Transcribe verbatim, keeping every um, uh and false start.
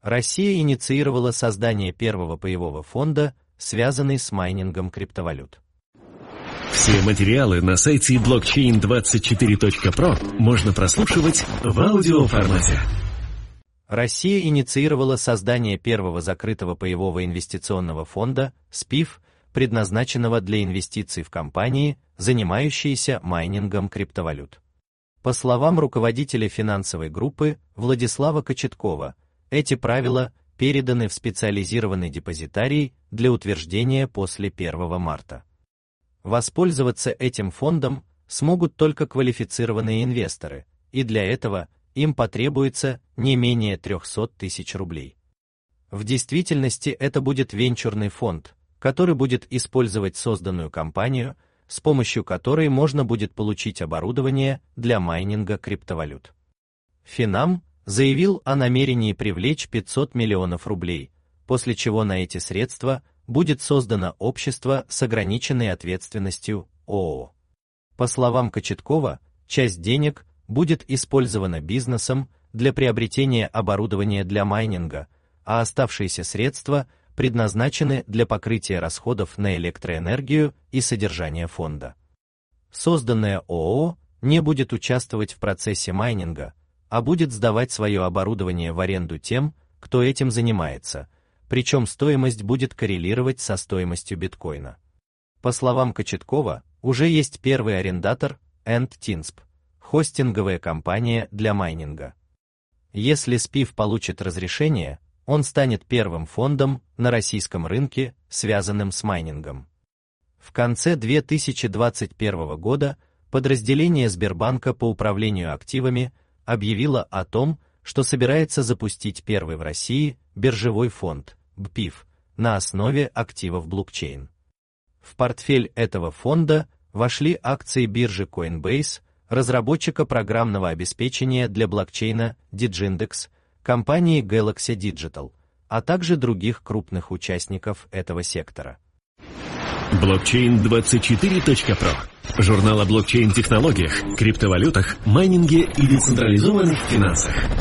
Россия инициировала создание первого паевого фонда, связанный с майнингом криптовалют. Все материалы на сайте блокчейн двадцать четыре точка про можно прослушивать в аудиоформате. Россия инициировала создание первого закрытого паевого инвестиционного фонда, СПИФ, предназначенного для инвестиций в компании, занимающиеся майнингом криптовалют. По словам руководителя финансовой группы Владислава Кочеткова, эти правила переданы в специализированный депозитарий для утверждения после первого марта. Воспользоваться этим фондом смогут только квалифицированные инвесторы, и для этого им потребуется не менее трехсот тысяч рублей. В действительности это будет венчурный фонд, который будет использовать созданную компанию, с помощью которой можно будет получить оборудование для майнинга криптовалют. Финам заявил о намерении привлечь пятьсот миллионов рублей, после чего на эти средства будет создано общество с ограниченной ответственностью ООО. По словам Кочеткова, часть денег будет использована бизнесом для приобретения оборудования для майнинга, а оставшиеся средства предназначены для покрытия расходов на электроэнергию и содержание фонда. Созданное ООО не будет участвовать в процессе майнинга, а будет сдавать свое оборудование в аренду тем, кто этим занимается, причем стоимость будет коррелировать со стоимостью биткоина. По словам Кочеткова, уже есть первый арендатор, EndTinsp, хостинговая компания для майнинга. Если СПИФ получит разрешение, он станет первым фондом на российском рынке, связанным с майнингом. В конце две тысячи двадцать первого года подразделение Сбербанка по управлению активами объявило о том, что собирается запустить первый в России биржевой фонд, БПИФ, на основе активов блокчейн. В портфель этого фонда вошли акции биржи Coinbase, разработчика программного обеспечения для блокчейна Digindex, компании Galaxy Digital, а также других крупных участников этого сектора. блокчейн двадцать четыре точка про. Журнал о блокчейн-технологиях, криптовалютах, майнинге и децентрализованных финансах.